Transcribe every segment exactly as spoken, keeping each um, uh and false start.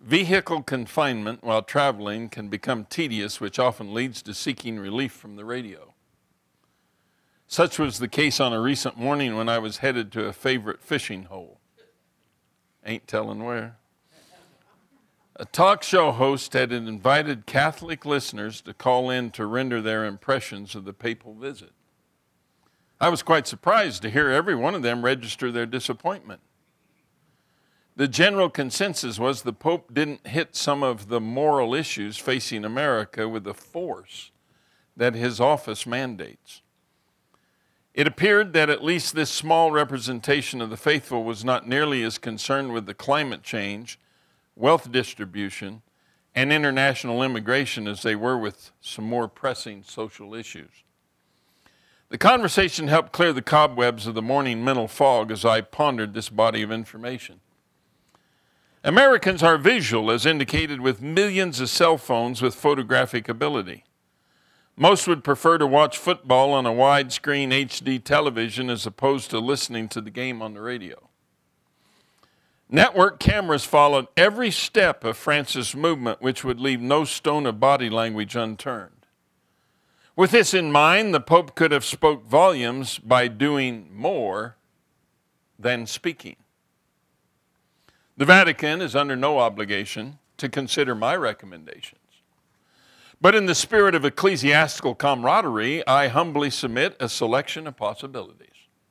Vehicle confinement while traveling can become tedious, which often leads to seeking relief from the radio. Such was the case on a recent morning when I was headed to a favorite fishing hole. Ain't telling where. A talk show host had invited Catholic listeners to call in to render their impressions of the papal visit. I was quite surprised to hear every one of them register their disappointment. The general consensus was the Pope didn't hit some of the moral issues facing America with the force that his office mandates. It appeared that at least this small representation of the faithful was not nearly as concerned with the climate change, wealth distribution, and international immigration as they were with some more pressing social issues. The conversation helped clear the cobwebs of the morning mental fog as I pondered this body of information. Americans are visual, as indicated with millions of cell phones with photographic ability. Most would prefer to watch football on a widescreen H D television as opposed to listening to the game on the radio. Network cameras followed every step of Francis' movement, which would leave no stone of body language unturned. With this in mind, the Pope could have spoke volumes by doing more than speaking. The Vatican is under no obligation to consider my recommendations. But in the spirit of ecclesiastical camaraderie, I humbly submit a selection of possibilities.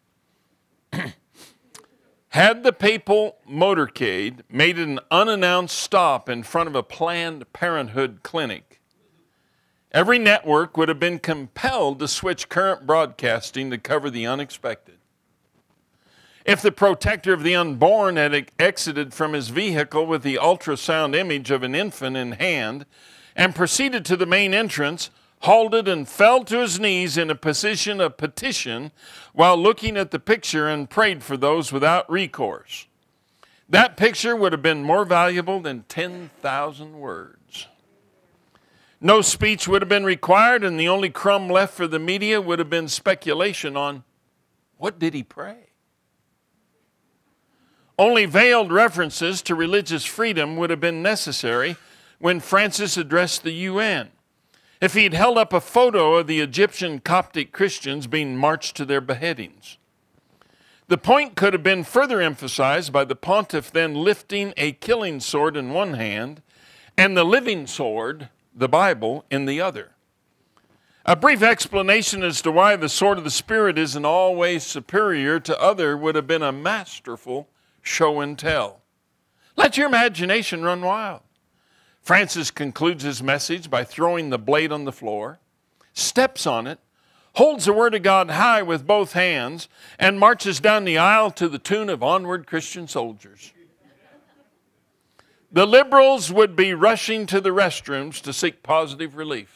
Had the papal motorcade made an unannounced stop in front of a Planned Parenthood clinic, every network would have been compelled to switch current broadcasting to cover the unexpected. If the protector of the unborn had exited from his vehicle with the ultrasound image of an infant in hand and proceeded to the main entrance, halted and fell to his knees in a position of petition while looking at the picture and prayed for those without recourse, that picture would have been more valuable than ten thousand words. No speech would have been required, and the only crumb left for the media would have been speculation on what did he pray. Only veiled references to religious freedom would have been necessary when Francis addressed the U N. If he had held up a photo of the Egyptian Coptic Christians being marched to their beheadings. The point could have been further emphasized by the pontiff then lifting a killing sword in one hand and the living sword, the Bible, in the other. A brief explanation as to why the sword of the Spirit isn't always superior to other would have been a masterful show and tell. Let your imagination run wild. Francis concludes his message by throwing the blade on the floor, steps on it, holds the Word of God high with both hands, and marches down the aisle to the tune of Onward Christian Soldiers. The liberals would be rushing to the restrooms to seek positive relief.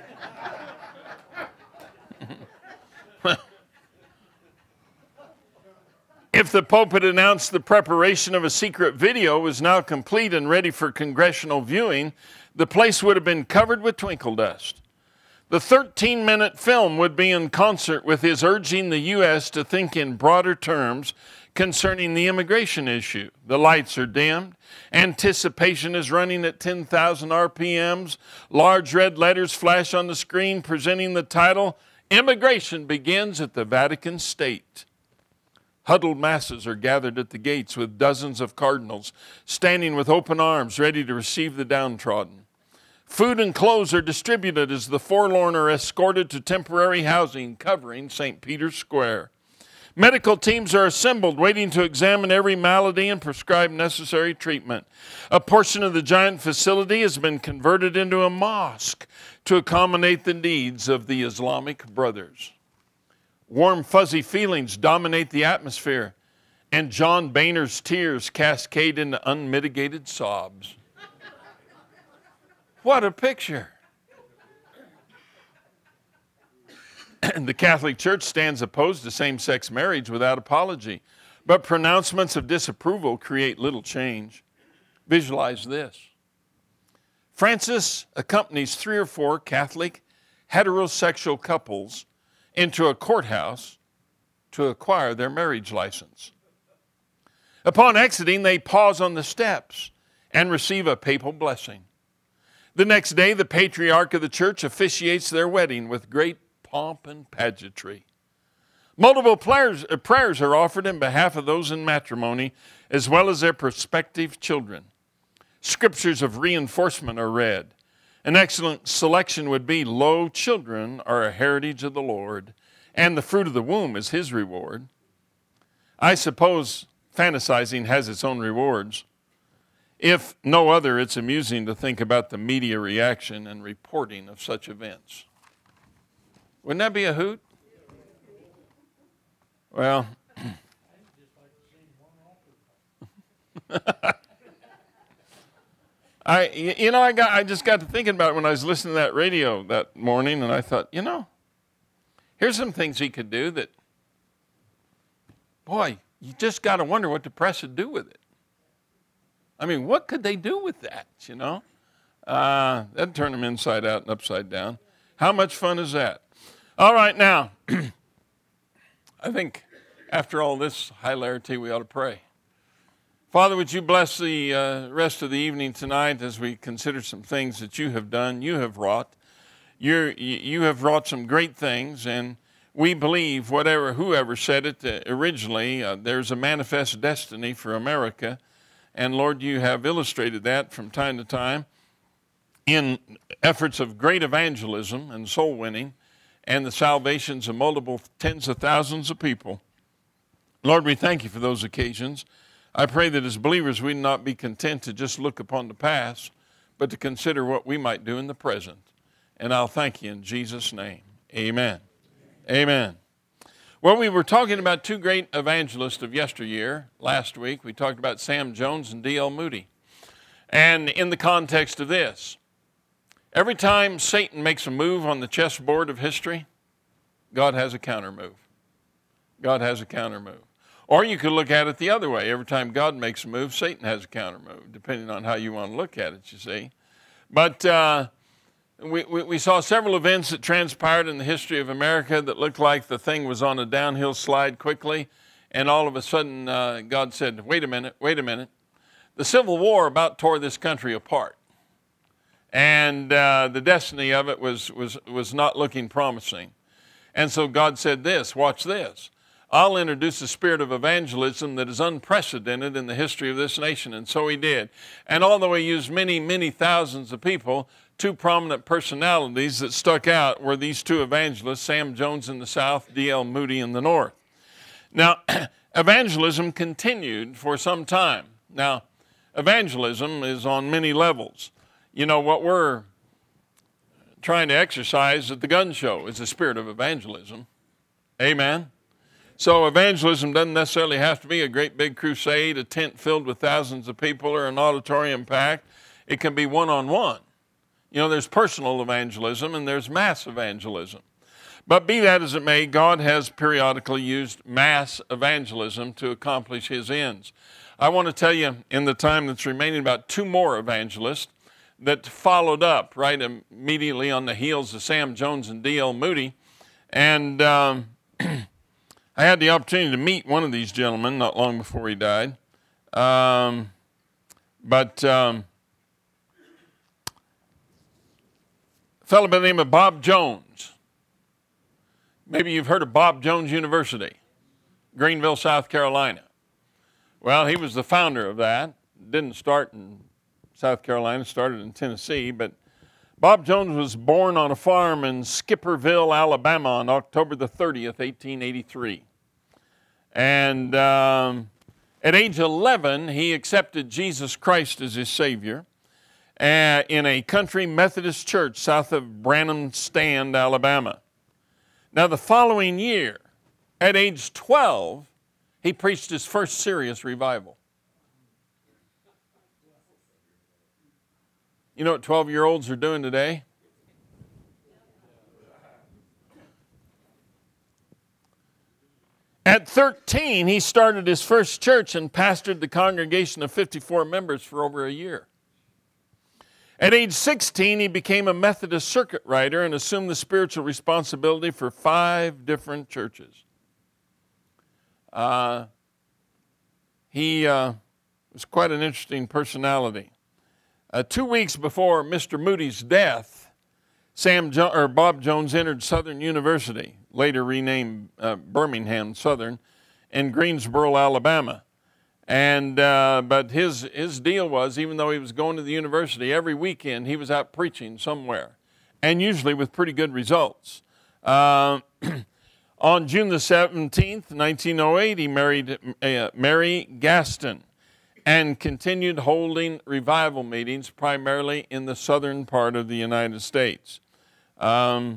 If the Pope had announced the preparation of a secret video was now complete and ready for congressional viewing, the place would have been covered with twinkle dust. The thirteen-minute film would be in concert with his urging the U S to think in broader terms concerning the immigration issue. The lights are dimmed. Anticipation is running at ten thousand R P Ms. Large red letters flash on the screen presenting the title, Immigration Begins at the Vatican State. Huddled masses are gathered at the gates with dozens of cardinals standing with open arms ready to receive the downtrodden. Food and clothes are distributed as the forlorn are escorted to temporary housing covering Saint Peter's Square. Medical teams are assembled waiting to examine every malady and prescribe necessary treatment. A portion of the giant facility has been converted into a mosque to accommodate the needs of the Islamic brothers. Warm, fuzzy feelings dominate the atmosphere, and John Boehner's tears cascade into unmitigated sobs. What a picture! The Catholic Church stands opposed to same-sex marriage without apology, but pronouncements of disapproval create little change. Visualize this. Francis accompanies three or four Catholic heterosexual couples into a courthouse to acquire their marriage license. Upon exiting, they pause on the steps and receive a papal blessing. The next day, the patriarch of the church officiates their wedding with great pomp and pageantry. Multiple prayers, uh, prayers are offered in behalf of those in matrimony, as well as their prospective children. Scriptures of reinforcement are read. An excellent selection would be, "Lo, children are a heritage of the Lord, and the fruit of the womb is his reward." I suppose fantasizing has its own rewards. If no other, it's amusing to think about the media reaction and reporting of such events. Wouldn't that be a hoot? Well, I, you know, I got, I just got to thinking about it when I was listening to that radio that morning, and I thought, you know, here's some things he could do that, boy, you just got to wonder what the press would do with it. I mean, what could they do with that, you know? Uh, that'd turn them inside out and upside down. How much fun is that? All right, now, I think after all this hilarity, we ought to pray. Father, would you bless the uh, rest of the evening tonight as we consider some things that you have done, you have wrought. You're, you have wrought some great things, and we believe whatever, whoever said it uh, originally, uh, there's a manifest destiny for America. And Lord, you have illustrated that from time to time in efforts of great evangelism and soul winning and the salvations of multiple tens of thousands of people. Lord, we thank you for those occasions. I pray that as believers we not be content to just look upon the past, but to consider what we might do in the present. And I'll thank you in Jesus' name. Amen. Amen. Well, we were talking about two great evangelists of yesteryear. Last week we talked about Sam Jones and D L Moody. And in the context of this, every time Satan makes a move on the chessboard of history, God has a counter move. God has a counter move. Or you could look at it the other way. Every time God makes a move, Satan has a counter move, depending on how you want to look at it, you see. But uh, we, we, we saw several events that transpired in the history of America that looked like the thing was on a downhill slide quickly, and all of a sudden uh, God said, wait a minute, wait a minute. The Civil War about tore this country apart. And uh, the destiny of it was, was, was not looking promising. And so God said this, watch this. I'll introduce a spirit of evangelism that is unprecedented in the history of this nation. And so he did. And although he used many, many thousands of people, two prominent personalities that stuck out were these two evangelists, Sam Jones in the South, D L Moody in the North. Now, evangelism continued for some time. Now, evangelism is on many levels. You know, what we're trying to exercise at the gun show is the spirit of evangelism. Amen. So evangelism doesn't necessarily have to be a great big crusade, a tent filled with thousands of people, or an auditorium packed. It can be one-on-one. You know, there's personal evangelism and there's mass evangelism. But be that as it may, God has periodically used mass evangelism to accomplish his ends. I want to tell you, in the time that's remaining, about two more evangelists that followed up right immediately on the heels of Sam Jones and D L Moody. And um, I had the opportunity to meet one of these gentlemen not long before he died. Um, but um, a fellow by the name of Bob Jones. Maybe you've heard of Bob Jones University, Greenville, South Carolina. Well, he was the founder of that. Didn't start in South Carolina, started in Tennessee, but Bob Jones was born on a farm in Skipperville, Alabama on October the thirtieth, eighteen eighty-three. And um, at age eleven, he accepted Jesus Christ as his Savior uh, in a country Methodist church south of Branham Stand, Alabama. Now, the following year, at age twelve, he preached his first serious revival. You know what twelve-year-olds are doing today? At thirteen, he started his first church and pastored the congregation of fifty-four members for over a year. At age sixteen, he became a Methodist circuit rider and assumed the spiritual responsibility for five different churches. Uh, he uh, was quite an interesting personality. Uh, two weeks before Mister Moody's death, Sam jo- or Bob Jones entered Southern University, later renamed uh, Birmingham Southern, in Greensboro, Alabama. And uh, but his his deal was, even though he was going to the university every weekend, he was out preaching somewhere, and usually with pretty good results. Uh, on June the seventeenth, nineteen oh eight, he married uh, Mary Gaston and continued holding revival meetings primarily in the southern part of the United States. Um,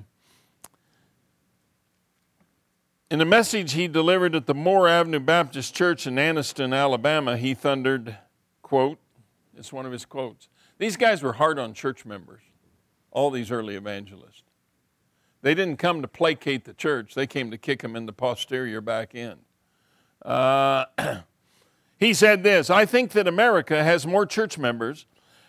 In a message he delivered at the Moore Avenue Baptist Church in Anniston, Alabama, he thundered, quote, it's one of his quotes, "These guys were hard on church members, all these early evangelists. They didn't come to placate the church. They came to kick them in the posterior back end." Uh, he said this, "I think that America has more church members."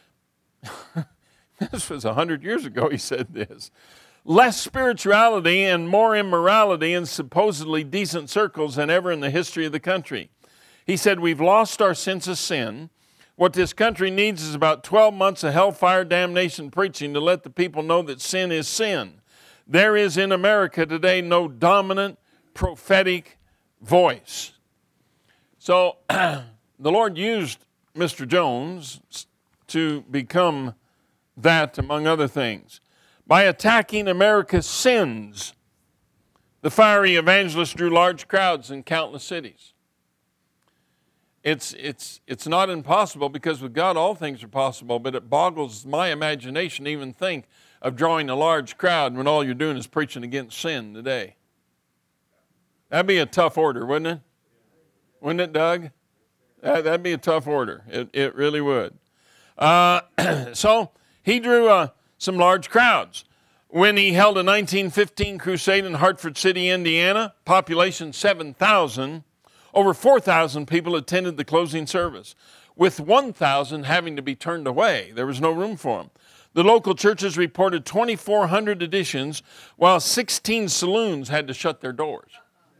This was a hundred years ago he said this. "Less spirituality and more immorality in supposedly decent circles than ever in the history of the country." He said, "We've lost our sense of sin. What this country needs is about twelve months of hellfire damnation preaching to let the people know that sin is sin. There is in America today no dominant prophetic voice." So the Lord used Mister Jones to become that, among other things. By attacking America's sins, the fiery evangelist drew large crowds in countless cities. It's, it's, it's not impossible, because with God all things are possible, but it boggles my imagination to even think of drawing a large crowd when all you're doing is preaching against sin today. That'd be a tough order, wouldn't it? Wouldn't it, Doug? That, that'd be a tough order. It, it really would. Uh, so he drew a some large crowds. When he held a nineteen fifteen crusade in Hartford City, Indiana, population seven thousand, over four thousand people attended the closing service, with one thousand having to be turned away. There was no room for them. The local churches reported twenty-four hundred additions, while sixteen saloons had to shut their doors.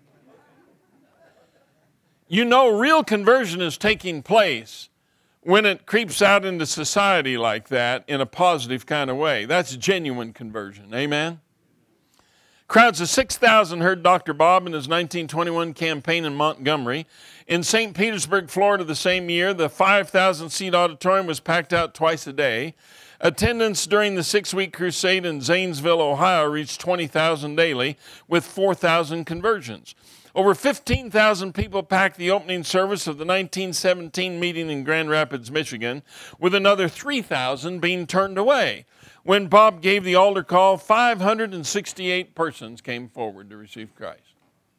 You know, real conversion is taking place when it creeps out into society like that in a positive kind of way. That's genuine conversion. Amen? Crowds of six thousand heard Doctor Bob in his nineteen twenty-one campaign in Montgomery. In Saint Petersburg, Florida, the same year, the five thousand seat auditorium was packed out twice a day. Attendance during the six-week crusade in Zanesville, Ohio, reached twenty thousand daily, with four thousand conversions. Over fifteen thousand people packed the opening service of the nineteen seventeen meeting in Grand Rapids, Michigan, with another three thousand being turned away. When Bob gave the altar call, five hundred sixty-eight persons came forward to receive Christ.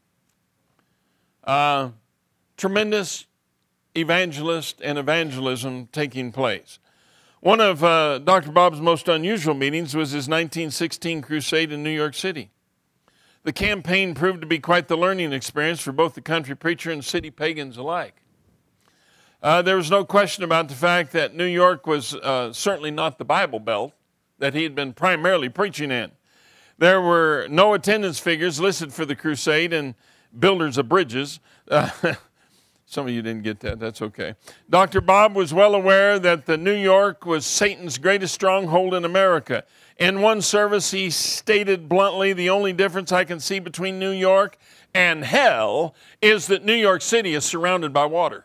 Uh, tremendous evangelist and evangelism taking place. One of uh, Doctor Bob's most unusual meetings was his nineteen sixteen crusade in New York City. The campaign proved to be quite the learning experience for both the country preacher and city pagans alike. Uh, there was no question about the fact that New York was uh, certainly not the Bible Belt that he had been primarily preaching in. There were no attendance figures listed for the crusade, and builders of bridges. Uh, some of you didn't get that. That's okay. Doctor Bob was well aware that the New York was Satan's greatest stronghold in America. In one service, he stated bluntly, "The only difference I can see between New York and hell is that New York City is surrounded by water."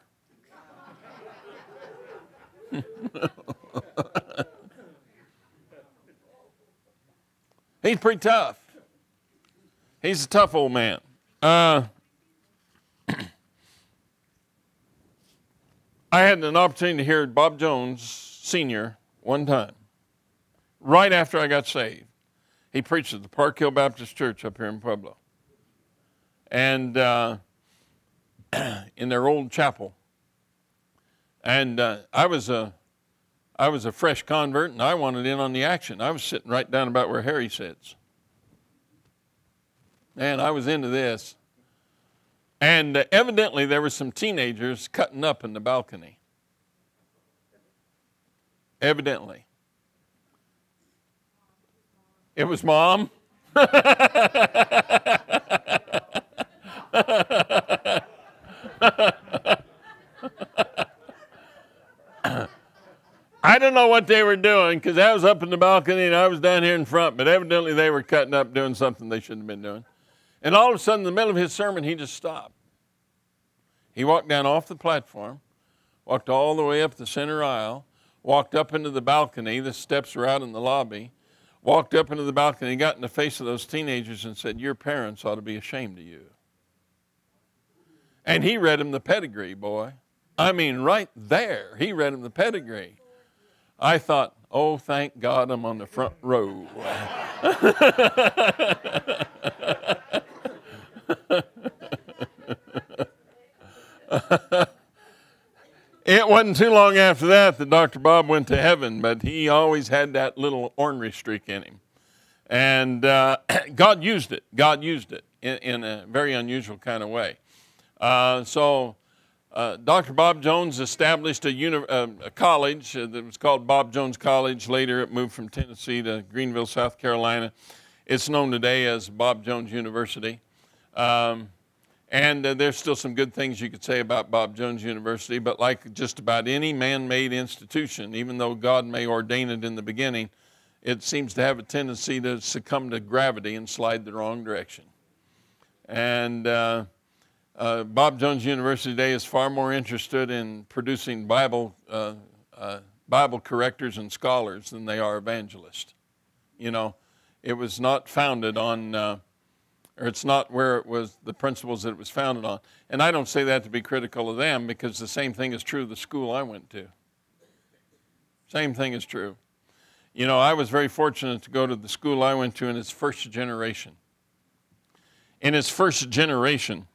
He's pretty tough. He's a tough old man. Uh, I had an opportunity to hear Bob Jones Senior one time, right after I got saved. He preached at the Park Hill Baptist Church up here in Pueblo. And uh, in their old chapel. And uh, I was a I was a fresh convert, and I wanted in on the action. I was sitting right down about where Harry sits. And I was into this. And uh, evidently there were some teenagers cutting up in the balcony. Evidently. It was Mom. I don't know what they were doing because I was up in the balcony and I was down here in front, but evidently they were cutting up doing something they shouldn't have been doing. And all of a sudden, in the middle of his sermon, he just stopped. He walked down off the platform, walked all the way up the center aisle, walked up into the balcony. The steps were out in the lobby. Walked up into the balcony, got in the face of those teenagers and said, your parents ought to be ashamed of you. And he read him the pedigree, boy. I mean, right there, he read him the pedigree. I thought, oh, thank God I'm on the front row. It wasn't too long after that that Doctor Bob went to heaven, but he always had that little ornery streak in him. And uh, God used it. God used it in, in a very unusual kind of way. Uh, so uh, Doctor Bob Jones established a, uni- uh, a college uh, that was called Bob Jones College. Later it moved from Tennessee to Greenville, South Carolina. It's known today as Bob Jones University. Um, And uh, there's still some good things you could say about Bob Jones University, but like just about any man-made institution, even though God may ordain it in the beginning, it seems to have a tendency to succumb to gravity and slide the wrong direction. And uh, uh, Bob Jones University today is far more interested in producing Bible, uh, uh, Bible correctors and scholars than they are evangelists. You know, it was not founded on... Uh, or it's not where it was, the principles that it was founded on. And I don't say that to be critical of them, because the same thing is true of the school I went to. Same thing is true. You know, I was very fortunate to go to the school I went to in its first generation. In its first generation,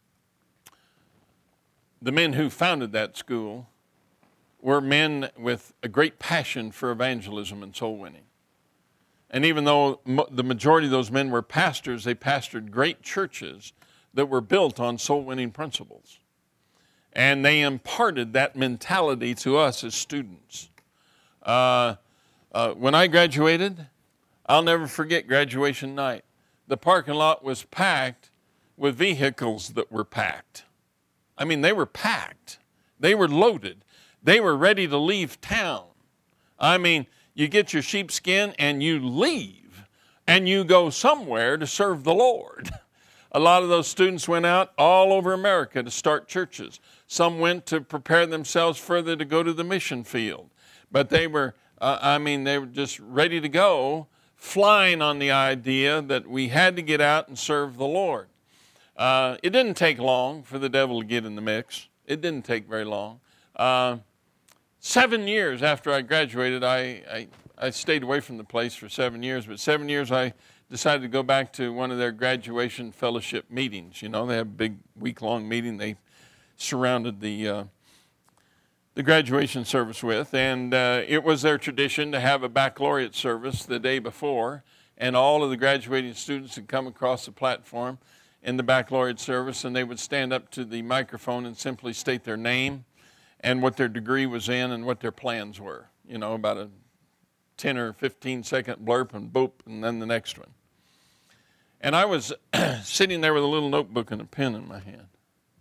the men who founded that school were men with a great passion for evangelism and soul winning. And even though the majority of those men were pastors, they pastored great churches that were built on soul-winning principles. And they imparted that mentality to us as students. Uh, uh, when I graduated, I'll never forget graduation night. The parking lot was packed with vehicles that were packed. I mean, they were packed. They were loaded. They were ready to leave town. I mean, you get your sheepskin and you leave, and you go somewhere to serve the Lord. A lot of those students went out all over America to start churches. Some went to prepare themselves further to go to the mission field. But they were, uh, I mean, they were just ready to go, flying on the idea that we had to get out and serve the Lord. Uh, it didn't take long for the devil to get in the mix. It didn't take very long. Uh, Seven years after I graduated, I, I, I stayed away from the place for seven years, but seven years I decided to go back to one of their graduation fellowship meetings. You know, they have a big week-long meeting they surrounded the, uh, the graduation service with, and uh, it was their tradition to have a baccalaureate service the day before, and all of the graduating students would come across the platform in the baccalaureate service, and they would stand up to the microphone and simply state their name and what their degree was in and what their plans were. You know, about a ten or fifteen second blurb and boop, and then the next one. And I was sitting there with a little notebook and a pen in my hand.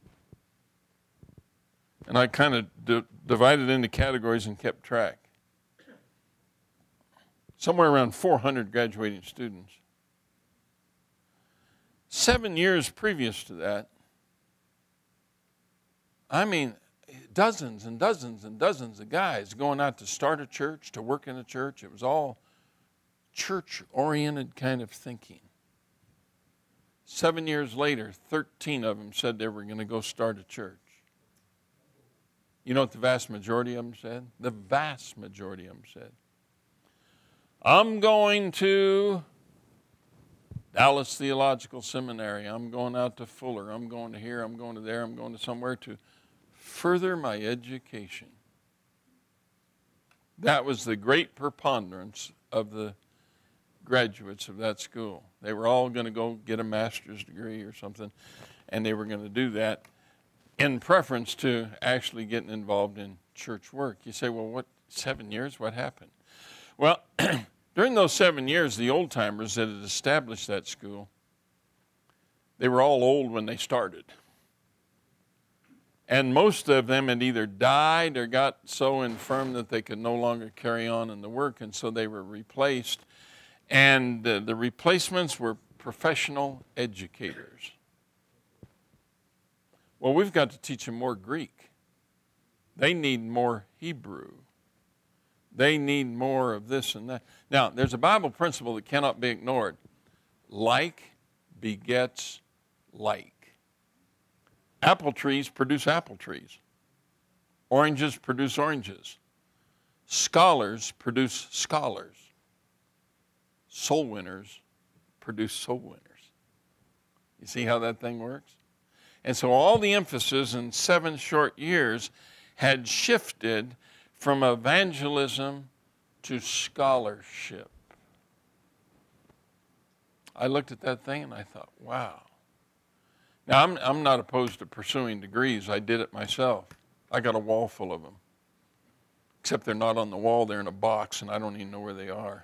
And I kind of d- divided into categories and kept track. Somewhere around four hundred graduating students. Seven years previous to that, I mean, dozens and dozens and dozens of guys going out to start a church, to work in a church. It was all church-oriented kind of thinking. Seven years later, thirteen of them said they were going to go start a church. You know what the vast majority of them said? The vast majority of them said, I'm going to Dallas Theological Seminary. I'm going out to Fuller. I'm going to here. I'm going to there. I'm going to somewhere to further my education. That was the great preponderance of the graduates of that school. They were all going to go get a master's degree or something, and they were going to do that in preference to actually getting involved in church work. You say, well, what, seven years? What happened? Well, during those seven years, the old-timers that had established that school, they were all old when they started. And most of them had either died or got so infirm that they could no longer carry on in the work, and so they were replaced. And uh, the replacements were professional educators. Well, we've got to teach them more Greek. They need more Hebrew. They need more of this and that. Now, there's a Bible principle that cannot be ignored. Like begets like. Apple trees produce apple trees. Oranges produce oranges. Scholars produce scholars. Soul winners produce soul winners. You see how that thing works? And so all the emphasis in seven short years had shifted from evangelism to scholarship. I looked at that thing and I thought, wow. Now, I'm, I'm not opposed to pursuing degrees. I did it myself. I got a wall full of them. Except they're not on the wall. They're in a box, and I don't even know where they are.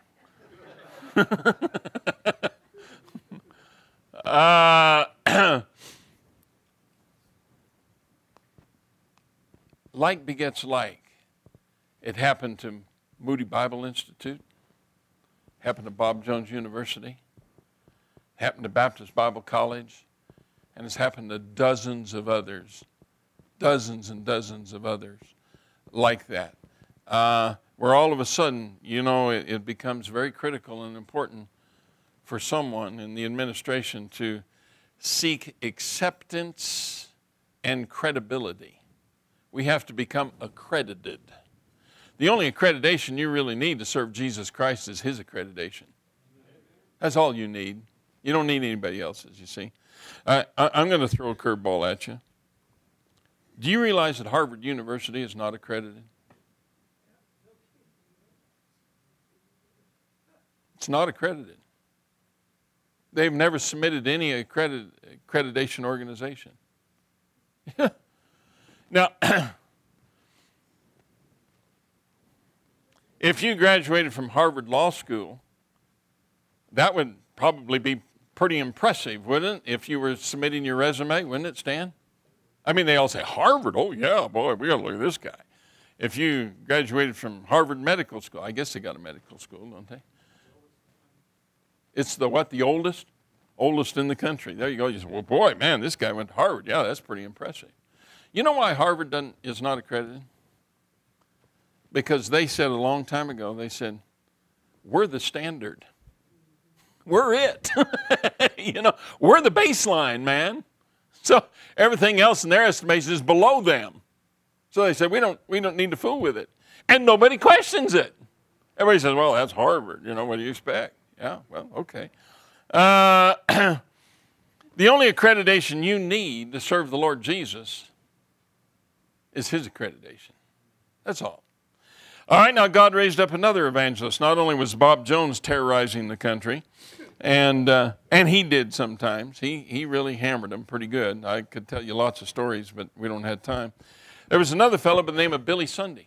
uh, like begets like. It happened to Moody Bible Institute. Happened to Bob Jones University. Happened to Baptist Bible College. And it's happened to dozens of others, dozens and dozens of others like that, uh, where all of a sudden, you know, it, it becomes very critical and important for someone in the administration to seek acceptance and credibility. We have to become accredited. The only accreditation you really need to serve Jesus Christ is his accreditation. That's all you need. You don't need anybody else's, you see. I, I, I'm going to throw a curveball at you. Do you realize that Harvard University is not accredited? It's not accredited. They've never submitted any accredit, accreditation organization. Now, if you graduated from Harvard Law School, that would probably be pretty impressive, wouldn't it? If you were submitting your resume, wouldn't it, Stan? I mean, they all say, Harvard, oh yeah, boy, we got to look at this guy. If you graduated from Harvard Medical School, I guess they got a medical school, don't they? It's the what, the oldest? Oldest in the country. There you go. You say, well, boy, man, this guy went to Harvard. Yeah, that's pretty impressive. You know why Harvard doesn't, is not accredited? Because they said a long time ago, they said, we're the standard. We're it. You know, we're the baseline, man. So everything else in their estimation is below them. So they said, we don't, we don't need to fool with it. And nobody questions it. Everybody says, well, that's Harvard. You know, what do you expect? Yeah, well, okay. Uh, the only accreditation you need to serve the Lord Jesus is his accreditation. That's all. All right, now God raised up another evangelist. Not only was Bob Jones terrorizing the country, and uh, and he did sometimes. He he really hammered them pretty good. I could tell you lots of stories, but we don't have time. There was another fellow by the name of Billy Sunday.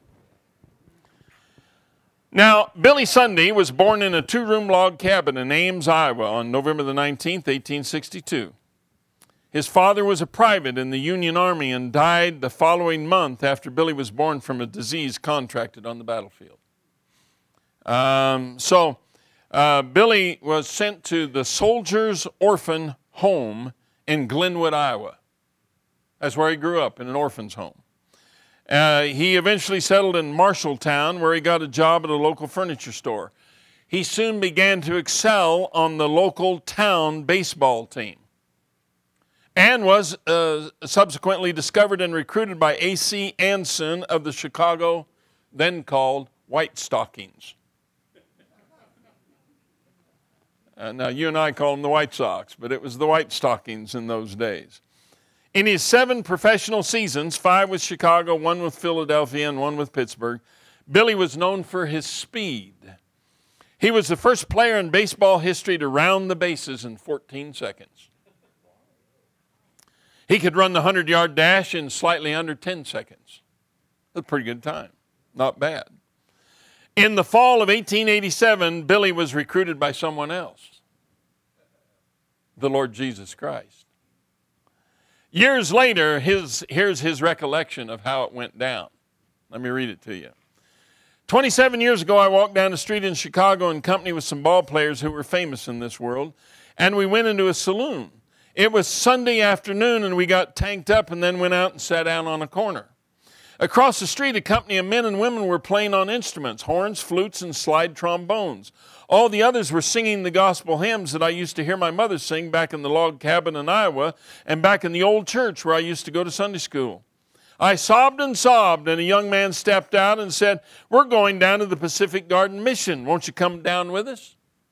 Now, Billy Sunday was born in a two-room log cabin in Ames, Iowa on November the nineteenth, eighteen sixty-two. His father was a private in the Union Army and died the following month after Billy was born from a disease contracted on the battlefield. Um, so, uh, Billy was sent to the Soldiers' Orphan Home in Glenwood, Iowa. That's where he grew up, in an orphan's home. Uh, he eventually settled in Marshalltown, where he got a job at a local furniture store. He soon began to excel on the local town baseball team, and was uh, subsequently discovered and recruited by A C Anson of the Chicago, then called White Stockings. Uh, now, you and I call them the White Sox, but it was the White Stockings in those days. In his seven professional seasons, five with Chicago, one with Philadelphia, and one with Pittsburgh, Billy was known for his speed. He was the first player in baseball history to round the bases in fourteen seconds. He could run the hundred-yard dash in slightly under ten seconds. That's a pretty good time. Not bad. In the fall of eighteen eighty-seven, Billy was recruited by someone else, the Lord Jesus Christ. Years later, his, here's his recollection of how it went down. Let me read it to you. twenty-seven years ago, I walked down the street in Chicago in company with some ball players who were famous in this world, and we went into a saloon. It was Sunday afternoon, and we got tanked up and then went out and sat down on a corner. Across the street, a company of men and women were playing on instruments, horns, flutes, and slide trombones. All the others were singing the gospel hymns that I used to hear my mother sing back in the log cabin in Iowa and back in the old church where I used to go to Sunday school. I sobbed and sobbed, and a young man stepped out and said, "We're going down to the Pacific Garden Mission. Won't you come down with us?"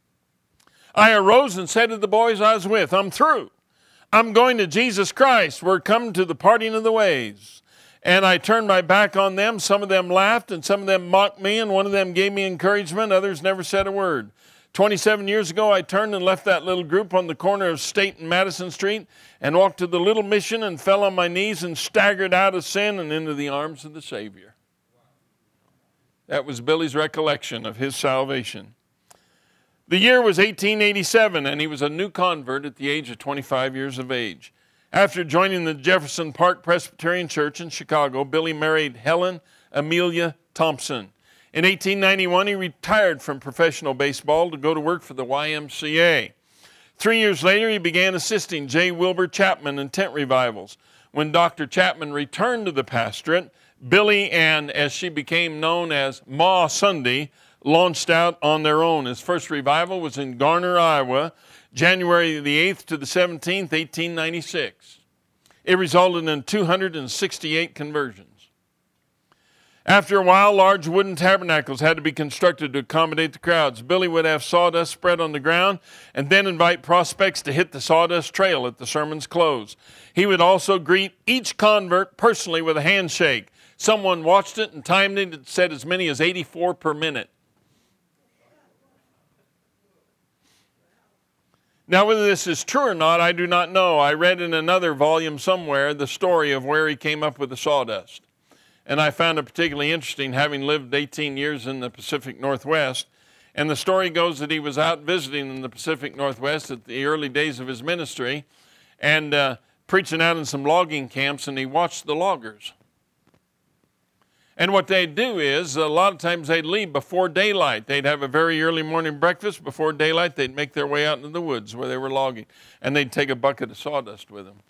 I arose and said to the boys I was with, "I'm through. I'm going to Jesus Christ. We're coming to the parting of the ways." And I turned my back on them. Some of them laughed, and some of them mocked me, and one of them gave me encouragement. Others never said a word. twenty-seven years ago, I turned and left that little group on the corner of State and Madison Street and walked to the little mission and fell on my knees and staggered out of sin and into the arms of the Savior. That was Billy's recollection of his salvation. The year was eighteen eighty-seven, and he was a new convert at the age of twenty-five years of age. After joining the Jefferson Park Presbyterian Church in Chicago, Billy married Helen Amelia Thompson. In eighteen ninety-one, he retired from professional baseball to go to work for the Y M C A. Three years later, he began assisting J. Wilbur Chapman in tent revivals. When Doctor Chapman returned to the pastorate, Billy and, as she became known as Ma Sunday, launched out on their own. His first revival was in Garner, Iowa, January the eighth to the seventeenth, eighteen ninety-six. It resulted in two hundred sixty-eight conversions. After a while, large wooden tabernacles had to be constructed to accommodate the crowds. Billy would have sawdust spread on the ground and then invite prospects to hit the sawdust trail at the sermon's close. He would also greet each convert personally with a handshake. Someone watched it and timed it and said as many as eighty-four per minute. Now, whether this is true or not, I do not know. I read in another volume somewhere the story of where he came up with the sawdust. And I found it particularly interesting, having lived eighteen years in the Pacific Northwest. And the story goes that he was out visiting in the Pacific Northwest at the early days of his ministry and uh, preaching out in some logging camps, and he watched the loggers. And what they'd do is, a lot of times they'd leave before daylight. They'd have a very early morning breakfast. Before daylight, they'd make their way out into the woods where they were logging. And they'd take a bucket of sawdust with them.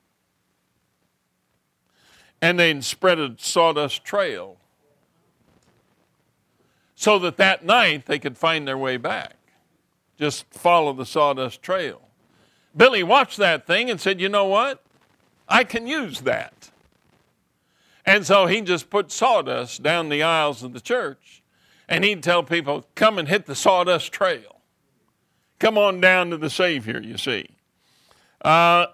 And they'd spread a sawdust trail so that that night they could find their way back. Just follow the sawdust trail. Billy watched that thing and said, "You know what? I can use that." And so he just put sawdust down the aisles of the church, and he'd tell people, "Come and hit the sawdust trail. Come on down to the Savior," you see. Uh,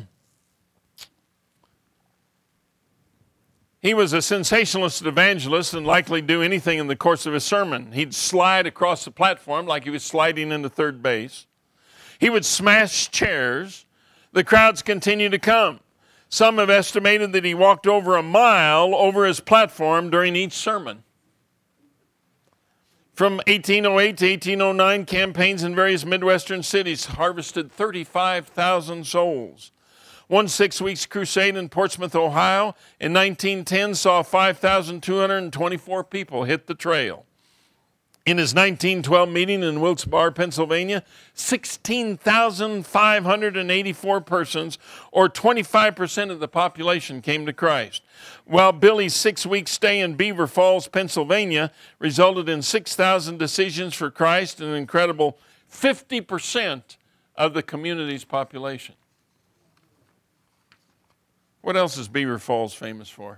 he was a sensationalist evangelist and likely do anything in the course of his sermon. He'd slide across the platform like he was sliding into third base. He would smash chairs. The crowds continued to come. Some have estimated that he walked over a mile over his platform during each sermon. From eighteen oh eight to eighteen oh nine, campaigns in various Midwestern cities harvested thirty-five thousand souls. One six-week crusade in Portsmouth, Ohio, in nineteen ten saw five thousand two hundred twenty-four people hit the trail. In his nineteen twelve meeting in Wilkes-Barre, Pennsylvania, sixteen thousand five hundred eighty-four persons, or twenty-five percent of the population, came to Christ. While Billy's six-week stay in Beaver Falls, Pennsylvania, resulted in six thousand decisions for Christ and an incredible fifty percent of the community's population. What else is Beaver Falls famous for?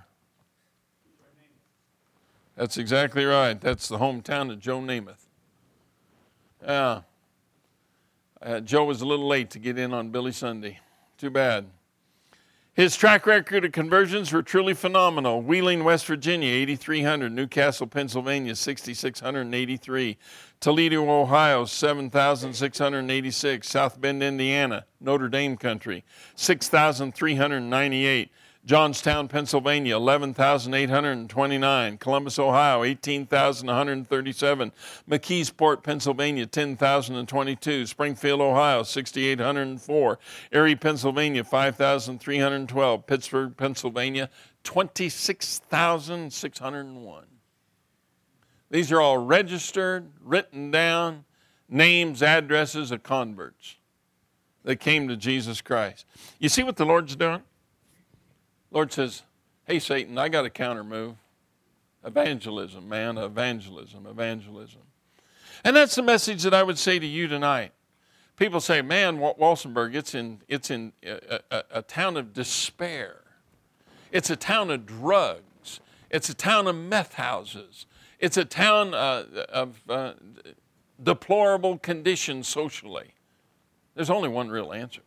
That's exactly right. That's the hometown of Joe Namath. Yeah. Uh, Joe was a little late to get in on Billy Sunday. Too bad. His track record of conversions were truly phenomenal. Wheeling, West Virginia, eighty-three hundred. Newcastle, Pennsylvania, six thousand six hundred eighty-three. Toledo, Ohio, seven thousand six hundred eighty-six. South Bend, Indiana, Notre Dame country, six thousand three hundred ninety-eight. Johnstown, Pennsylvania, eleven thousand eight hundred twenty-nine. Columbus, Ohio, eighteen thousand one hundred thirty-seven. McKeesport, Pennsylvania, ten thousand twenty-two. Springfield, Ohio, six thousand eight hundred four. Erie, Pennsylvania, five thousand three hundred twelve. Pittsburgh, Pennsylvania, twenty-six thousand six hundred one. These are all registered, written down, names, addresses of converts that came to Jesus Christ. You see what the Lord's doing? Lord says, hey, Satan, I got a counter move. Evangelism, man, evangelism, evangelism. And that's the message that I would say to you tonight. People say, man, Walsenburg, it's in, it's in a, a, a town of despair. It's a town of drugs. It's a town of meth houses. It's a town uh, of uh, deplorable conditions socially. There's only one real answer.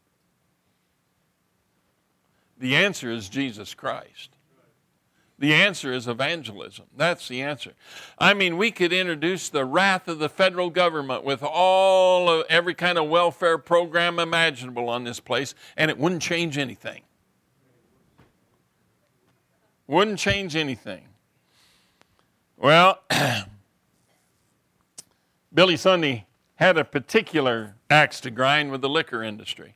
The answer is Jesus Christ. The answer is evangelism. That's the answer. I mean, we could introduce the wrath of the federal government with all of every kind of welfare program imaginable on this place, and it wouldn't change anything. Wouldn't change anything. Well, Billy Sunday had a particular axe to grind with the liquor industry.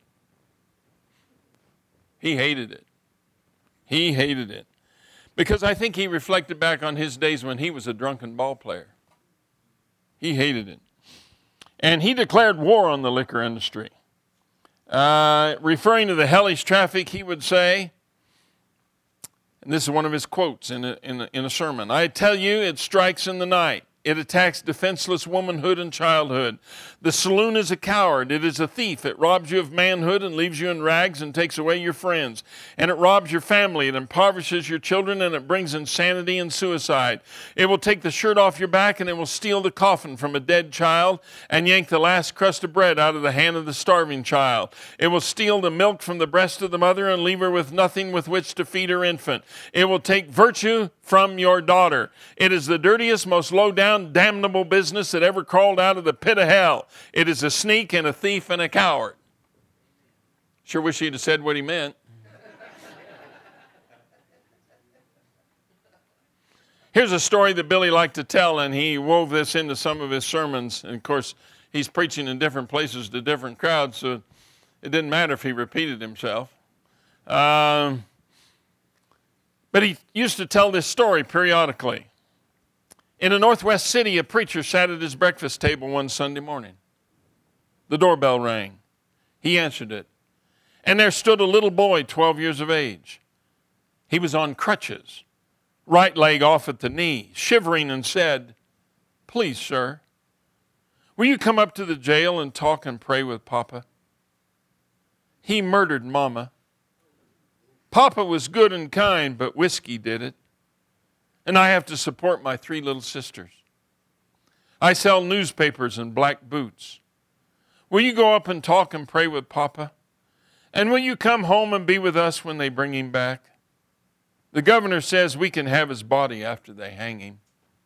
He hated it. He hated it. Because I think he reflected back on his days when he was a drunken ball player. He hated it. And he declared war on the liquor industry. Uh, referring to the hellish traffic, he would say, and this is one of his quotes in a, in a, in a sermon, I tell you, it strikes in the night. It attacks defenseless womanhood and childhood. The saloon is a coward. It is a thief. It robs you of manhood and leaves you in rags and takes away your friends. And it robs your family. It impoverishes your children, and it brings insanity and suicide. It will take the shirt off your back, and it will steal the coffin from a dead child and yank the last crust of bread out of the hand of the starving child. It will steal the milk from the breast of the mother and leave her with nothing with which to feed her infant. It will take virtue from your daughter. It is the dirtiest, most low-down, damnable business that ever crawled out of the pit of hell. It is a sneak and a thief and a coward. Sure wish he'd have said what he meant. Here's a story that Billy liked to tell, and he wove this into some of his sermons. And of course, he's preaching in different places to different crowds, so it didn't matter if he repeated himself. Um, but he used to tell this story periodically. In a northwest city, a preacher sat at his breakfast table one Sunday morning. The doorbell rang. He answered it. And there stood a little boy, twelve years of age. He was on crutches, right leg off at the knee, shivering, and said, "Please, sir, will you come up to the jail and talk and pray with Papa? He murdered Mama. Papa was good and kind, but whiskey did it. And I have to support my three little sisters. I sell newspapers and black boots. Will you go up and talk and pray with Papa? And will you come home and be with us when they bring him back? The governor says we can have his body after they hang him."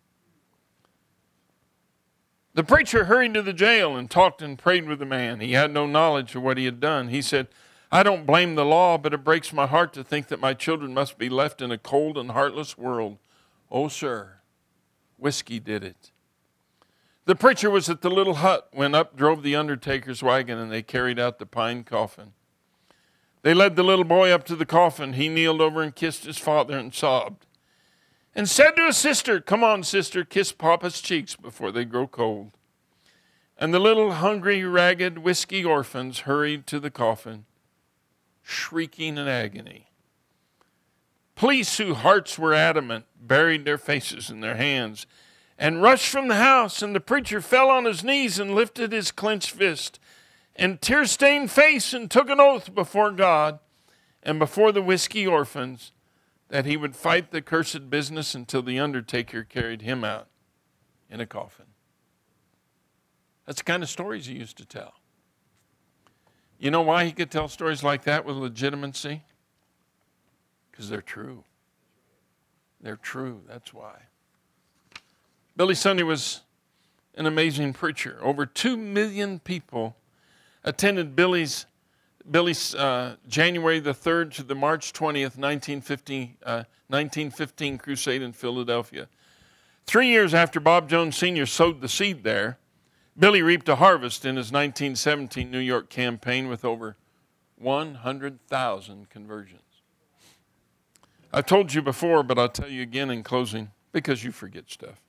The preacher hurried to the jail and talked and prayed with the man. He had no knowledge of what he had done. He said, "I don't blame the law, but it breaks my heart to think that my children must be left in a cold and heartless world. Oh, sir, whiskey did it." The preacher was at the little hut when up drove the undertaker's wagon, and they carried out the pine coffin. They led the little boy up to the coffin. He kneeled over and kissed his father and sobbed and said to his sister, "Come on, sister, kiss Papa's cheeks before they grow cold." And the little hungry, ragged, whiskey orphans hurried to the coffin, shrieking in agony. Police, whose hearts were adamant, buried their faces in their hands and rushed from the house, and the preacher fell on his knees and lifted his clenched fist and tear-stained face and took an oath before God and before the whiskey orphans that he would fight the cursed business until the undertaker carried him out in a coffin. That's the kind of stories he used to tell. You know why he could tell stories like that with legitimacy? Because they're true. They're true, that's why. Billy Sunday was an amazing preacher. Over two million people attended Billy's Billy, uh, January the third to the March twentieth, nineteen fifty, uh, nineteen fifteen crusade in Philadelphia. Three years after Bob Jones Senior sowed the seed there, Billy reaped a harvest in his nineteen seventeen New York campaign with over one hundred thousand conversions. I've told you before, but I'll tell you again in closing, because you forget stuff.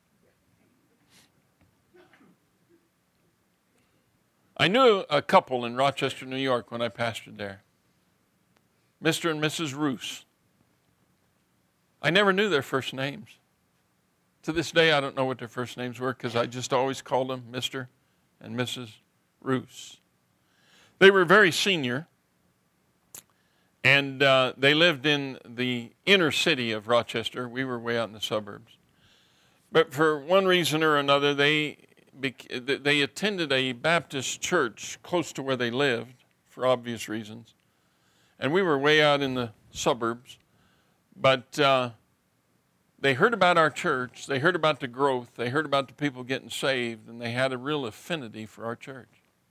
I knew a couple in Rochester, New York when I pastored there, Mister and Missus Roos. I never knew their first names. To this day, I don't know what their first names were because I just always called them Mister and Missus Roos. They were very senior, and uh, they lived in the inner city of Rochester. We were way out in the suburbs. But for one reason or another, they they attended a Baptist church close to where they lived for obvious reasons. And we were way out in the suburbs. But uh, they heard about our church. They heard about the growth. They heard about the people getting saved. And they had a real affinity for our church.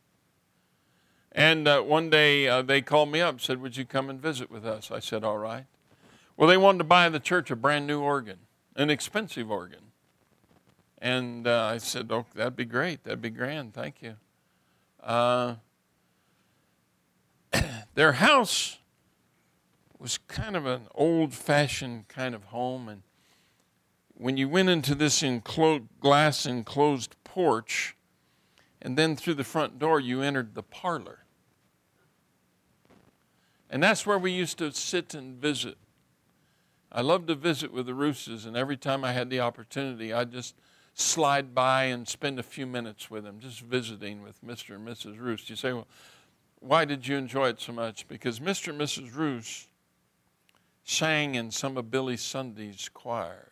And uh, one day uh, they called me up and said, would you come and visit with us? I said, all right. Well, they wanted to buy the church a brand new organ, an expensive organ. And uh, I said, oh, that'd be great. That'd be grand. Thank you. Uh, their house was kind of an old-fashioned kind of home. And when you went into this enclosed, glass enclosed porch, and then through the front door, you entered the parlor. And that's where we used to sit and visit. I loved to visit with the Rooses, and every time I had the opportunity, I'd just slide by and spend a few minutes with them, just visiting with Mister and Missus Roos. You say, well, why did you enjoy it so much? Because Mister and Missus Roos sang in some of Billy Sunday's choirs.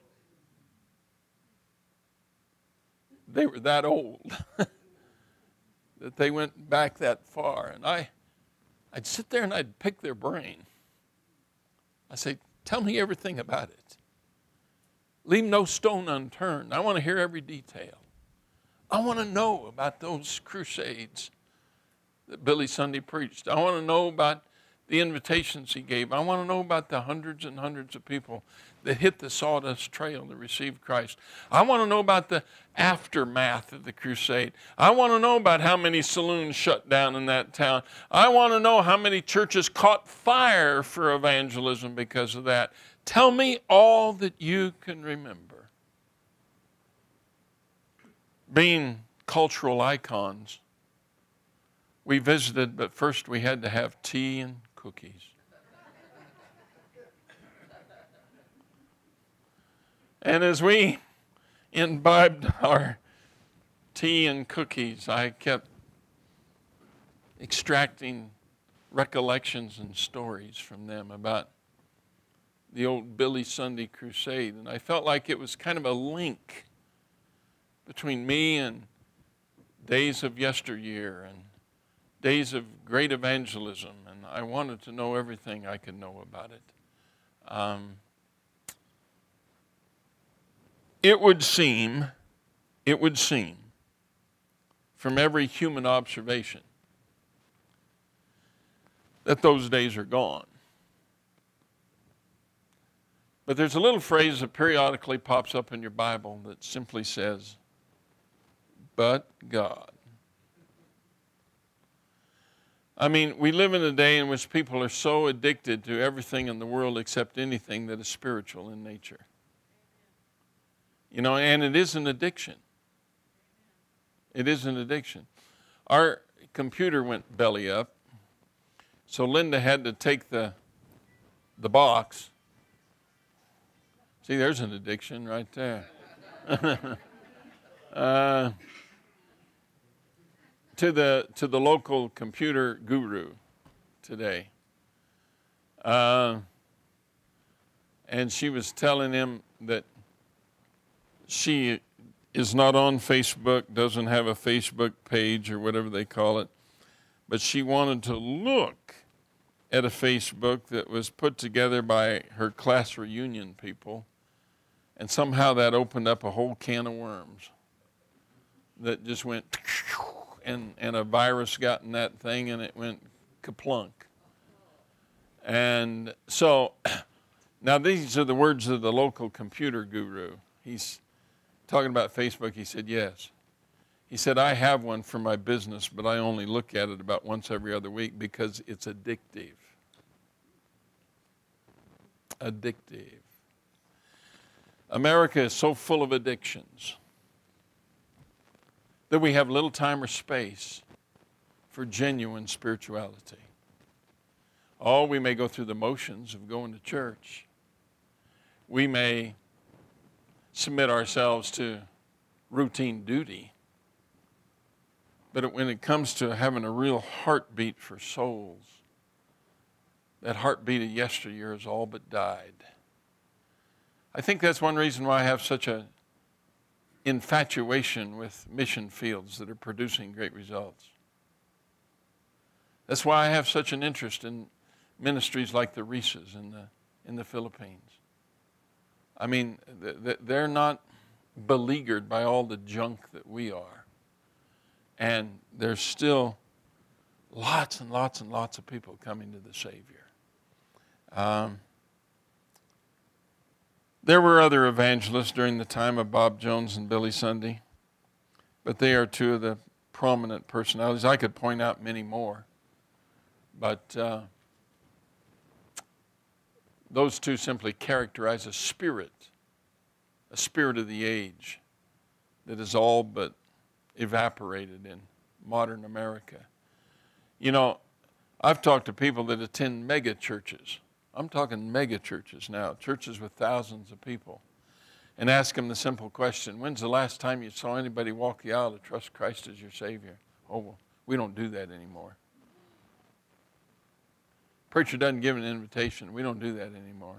They were that old that they went back that far. And I, I'd sit there and I'd pick their brain. I'd say, tell me everything about it. Leave no stone unturned. I want to hear every detail. I want to know about those crusades that Billy Sunday preached. I want to know about the invitations he gave. I want to know about the hundreds and hundreds of people that hit the sawdust trail to receive Christ. I want to know about the aftermath of the crusade. I want to know about how many saloons shut down in that town. I want to know how many churches caught fire for evangelism because of that. Tell me all that you can remember. Being cultural icons, we visited, but first we had to have tea and cookies. And as we imbibed our tea and cookies, I kept extracting recollections and stories from them about the old Billy Sunday crusade. And I felt like it was kind of a link between me and days of yesteryear and days of great evangelism. And I wanted to know everything I could know about it. Um, it would seem, it would seem, from every human observation, that those days are gone. But there's a little phrase that periodically pops up in your Bible that simply says, but God. I mean, we live in a day in which people are so addicted to everything in the world except anything that is spiritual in nature. You know, and it is an addiction. It is an addiction. Our computer went belly up, so Linda had to take the, the box. See, there's an addiction right there. uh, to the to the local computer guru today. Uh, and she was telling him that she is not on Facebook, doesn't have a Facebook page or whatever they call it, but she wanted to look at a Facebook that was put together by her class reunion people, and somehow that opened up a whole can of worms that just went, and, and a virus got in that thing, and it went kaplunk. And so, now these are the words of the local computer guru. He's talking about Facebook. He said, yes. He said, I have one for my business, but I only look at it about once every other week because it's addictive. Addictive. America is so full of addictions that we have little time or space for genuine spirituality. Oh, we may go through the motions of going to church. We may submit ourselves to routine duty. But when it comes to having a real heartbeat for souls, that heartbeat of yesteryear has all but died. I think that's one reason why I have such an infatuation with mission fields that are producing great results. That's why I have such an interest in ministries like the Reeses in the, in the Philippines. I mean, they're not beleaguered by all the junk that we are. And there's still lots and lots and lots of people coming to the Savior. Um, there were other evangelists during the time of Bob Jones and Billy Sunday, but they are two of the prominent personalities. I could point out many more, but uh, those two simply characterize a spirit, a spirit of the age that is all but evaporated in modern America. You know, I've talked to people that attend mega churches. I'm talking mega churches now, churches with thousands of people, and ask them the simple question, when's the last time you saw anybody walk the aisle to trust Christ as your Savior? Oh, well, we don't do that anymore. Preacher doesn't give an invitation. We don't do that anymore.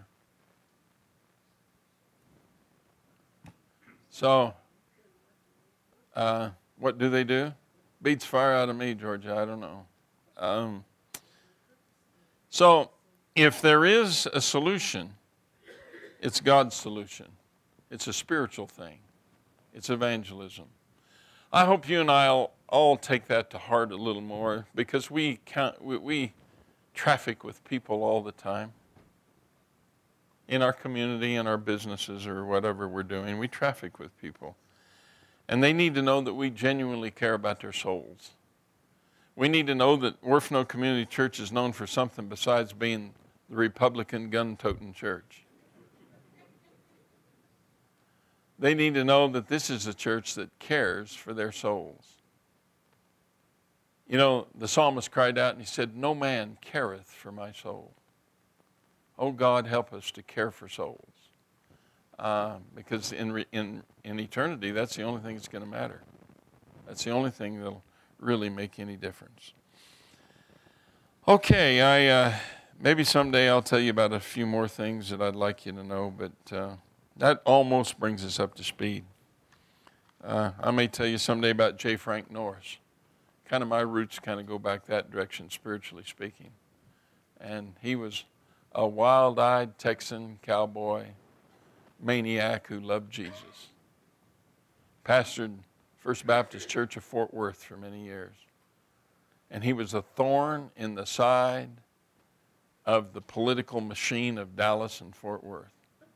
So, uh, what do they do? Beats fire out of me, Georgia. I don't know. Um, so, if there is a solution, it's God's solution. It's a spiritual thing. It's evangelism. I hope you and I all, all take that to heart a little more, because we count, we, we traffic with people all the time. In our community, in our businesses, or whatever we're doing, we traffic with people. And they need to know that we genuinely care about their souls. We need to know that Orfano Community Church is known for something besides being the Republican gun-toting church. They need to know that this is a church that cares for their souls. You know, the psalmist cried out and he said, no man careth for my soul. Oh, God, help us to care for souls. Uh, because in, re, in, in eternity, that's the only thing that's going to matter. That's the only thing that'll really make any difference. Okay, I uh, maybe someday I'll tell you about a few more things that I'd like you to know, but uh, that almost brings us up to speed. Uh, I may tell you someday about J. Frank Norris. Kind of my roots kind of go back that direction, spiritually speaking. And he was a wild-eyed Texan cowboy maniac who loved Jesus. Pastored First Baptist Church of Fort Worth for many years. And he was a thorn in the side of the political machine of Dallas and Fort Worth.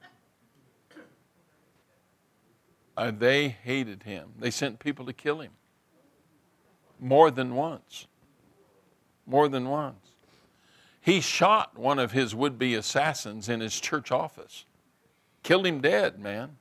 Uh, they hated him. They sent people to kill him. More than once. More than once. He shot one of his would-be assassins in his church office. Killed him dead, man.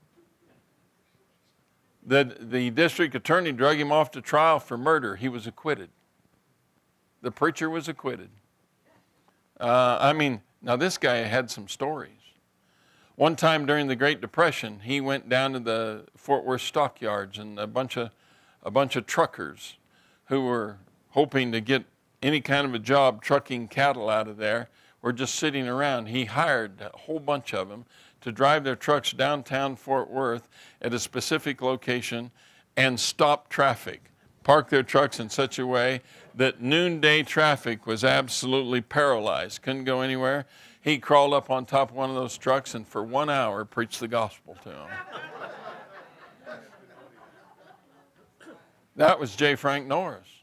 The, the district attorney drug him off to trial for murder. He was acquitted. The preacher was acquitted. Uh, I mean, now this guy had some stories. One time during the Great Depression, he went down to the Fort Worth stockyards, and a bunch of a bunch of truckers who were hoping to get any kind of a job trucking cattle out of there were just sitting around. He hired a whole bunch of them to drive their trucks downtown Fort Worth at a specific location and stop traffic, park their trucks in such a way that noonday traffic was absolutely paralyzed, couldn't go anywhere. He crawled up on top of one of those trucks and for one hour preached the gospel to them. That was J. Frank Norris.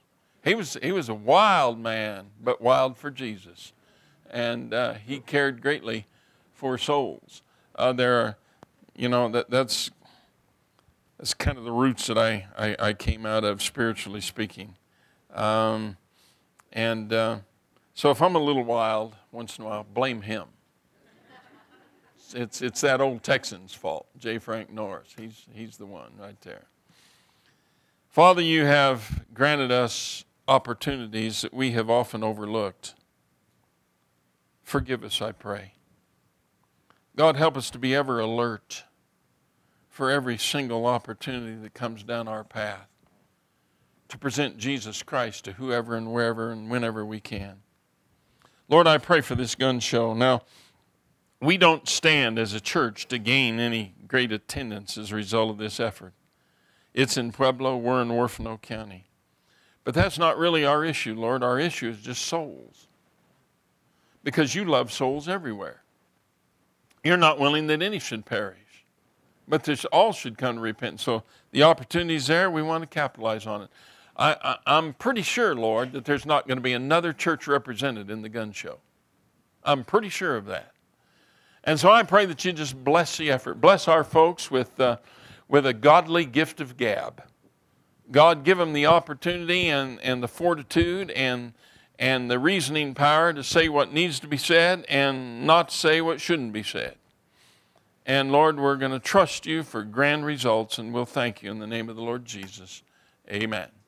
He was, he was a wild man, but wild for Jesus. And uh, he cared greatly for souls. Uh, there are, you know, that, that's, that's kind of the roots that I, I, I came out of, spiritually speaking. Um, and uh, so if I'm a little wild once in a while, blame him. It's, it's that old Texan's fault, J. Frank Norris. He's, he's the one right there. Father, you have granted us opportunities that we have often overlooked. Forgive us, I pray. God, help us to be ever alert for every single opportunity that comes down our path to present Jesus Christ to whoever and wherever and whenever we can. Lord, I pray for this gun show. Now, we don't stand as a church to gain any great attendance as a result of this effort. It's in Pueblo, we're in Huerfano County. But that's not really our issue, Lord. Our issue is just souls. Because you love souls everywhere. You're not willing that any should perish, but that all should come to repentance. So the opportunity's there, we want to capitalize on it. I, I, I'm pretty sure, Lord, that there's not going to be another church represented in the gun show. I'm pretty sure of that. And so I pray that you just bless the effort. Bless our folks with, uh, with a godly gift of gab. God, give them the opportunity and, and the fortitude and, and the reasoning power to say what needs to be said and not say what shouldn't be said. And Lord, we're going to trust you for grand results, and we'll thank you in the name of the Lord Jesus. Amen.